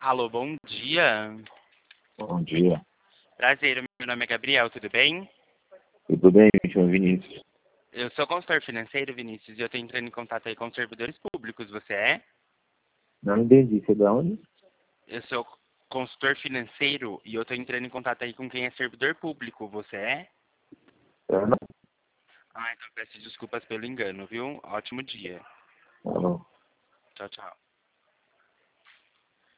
Alô, bom dia. Bom dia. Prazer, meu nome é Gabriel, tudo bem? Tudo bem, me chamo Vinícius. Eu sou consultor financeiro, Vinícius, e eu estou entrando em contato aí com os servidores públicos, você é? Não entendi, você é da onde? Eu sou consultor financeiro e eu estou entrando em contato aí com quem é servidor público, você é? Eu não. Ah, então peço desculpas pelo engano, viu? Ótimo dia. Não. Tchau, tchau.